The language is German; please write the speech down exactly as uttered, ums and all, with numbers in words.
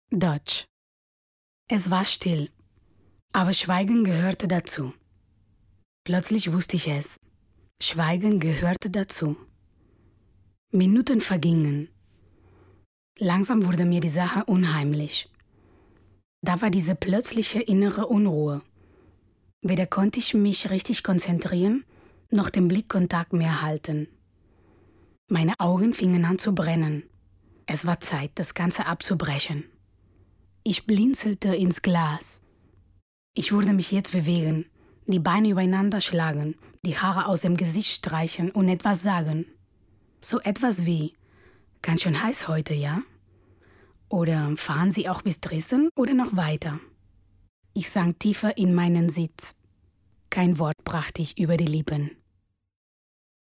Deutsch. Es war still, aber Schweigen gehörte dazu. Plötzlich wusste ich es. Schweigen gehörte dazu. Minuten vergingen. Langsam wurde mir die Sache unheimlich. Da war diese plötzliche innere Unruhe. Weder konnte ich mich richtig konzentrieren, noch den Blickkontakt mehr halten. Meine Augen fingen an zu brennen. Es war Zeit, das Ganze abzubrechen. Ich blinzelte ins Glas. Ich würde mich jetzt bewegen, die Beine übereinander schlagen, die Haare aus dem Gesicht streichen und etwas sagen. So etwas wie, ganz schön heiß heute, ja? Oder fahren Sie auch bis Dresden oder noch weiter? Ich sank tiefer in meinen Sitz. Kein Wort brachte ich über die Lippen.